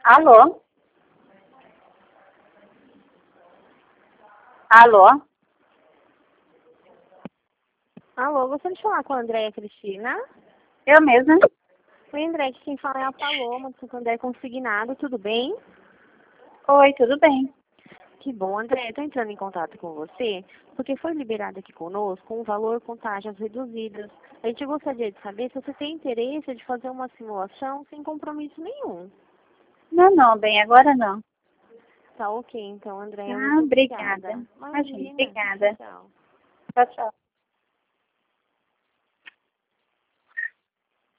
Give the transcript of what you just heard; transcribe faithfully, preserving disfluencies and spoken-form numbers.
Alô? Alô? Alô, gostaria de falar com a Andréia Cristina? Eu mesma? Oi, André, quem fala é a Paloma, do Santander Consignado, tudo bem? Oi, tudo bem? Que bom, André, estou entrando em contato com você, porque foi liberado aqui conosco um valor com taxas reduzidas. A gente gostaria de saber se você tem interesse de fazer uma simulação sem compromisso nenhum. Não, não, bem, agora não. Tá ok, então, André, Ah, muito obrigada. obrigada. Imagina, Imagina. obrigada. Tchau. Tchau, tchau.